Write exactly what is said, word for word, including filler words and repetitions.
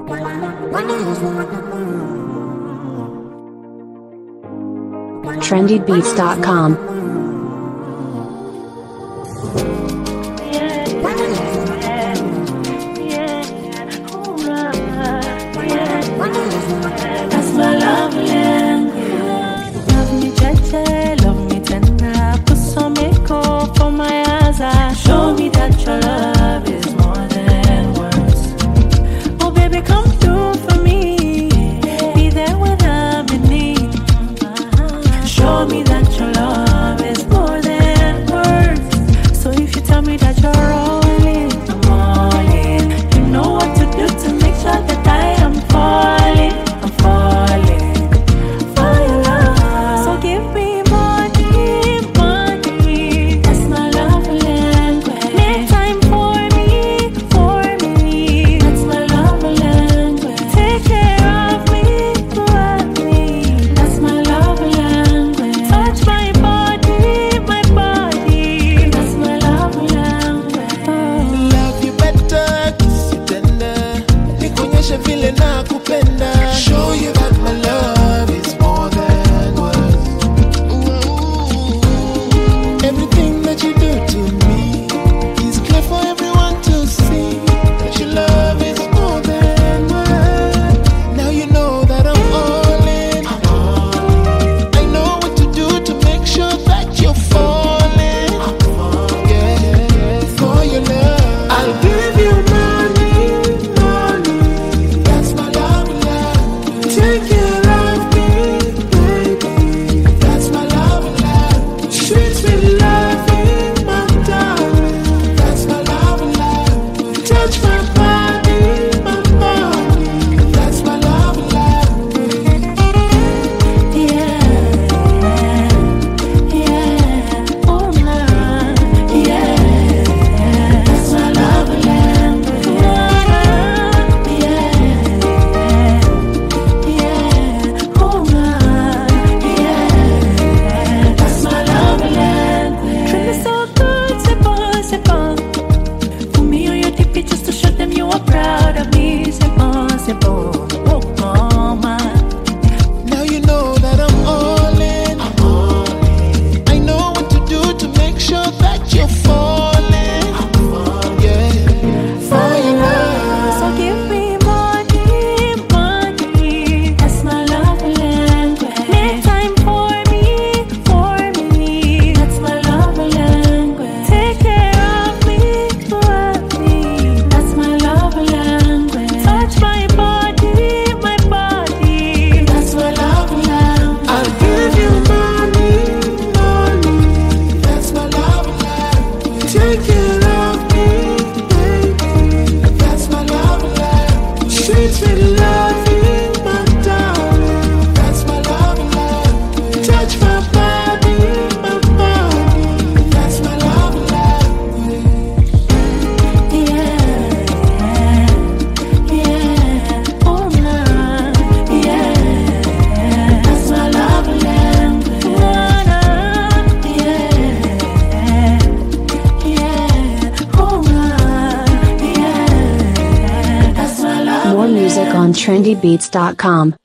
trendy beats dot com. That's my love language. Love me tete, love me tender. Put some makeup on my eyes. Show me that your love is more than words. Oh baby, come through for me. Be there when I'm in need. Show me that your love is more than words. So if you tell me that you're all in, I'm all in. You know what to do to make sure that I am falling. I'm falling for your love. So give me money, money. That's my love language. Make time for me, for me. That's my love language. Take care of me, love me. That's my love language. Touch my body, my body. That's my love language. Love you better, kiss you tender. Nikuonyeshe vile nakupenda. Show you that my love is more than words. Ooh. Everything that you do to me is clear for everyone to see. That your love is more than words. Now you know that I'm all in. I'm all in. I know what to do to make sure that you're falling. I'm falling. Yeah, for your love. I'll give you money, money. That's my love language. Take care of me, baby. That's my love language. Treat me loving, my darling. That's my love language. Touch my body, my body. That's my love language. Yeah, yeah, oh nah, yeah. That's my love language. Yeah, yeah, oh nah, yeah. That's my love language. Treat me so good, c'est bon, c'est bon. Put me on your tippy just to show them you are proud of me. C'est bon, c'est bon, oh, oh my. Now you know that I'm all in. I'm all in. I know what to do to make sure that you're falling. I'm falling. Yeah, for your love. So give me money, money. That's my love language. Make time for me, for me. That's my love language. Take care of me, love me. That's my love language. Touch my body, my body. That's my love language. I'll give you money, money. That's my love language. Take care of me, baby. That's my love language. Treat me loving, my darling. That's my love language. Touch my body, my body. That's my love language. Yeah, yeah, oh nah, yeah. That's my love language. Yeah, yeah, oh nah, yeah. That's my love. More music on trendy beats dot com.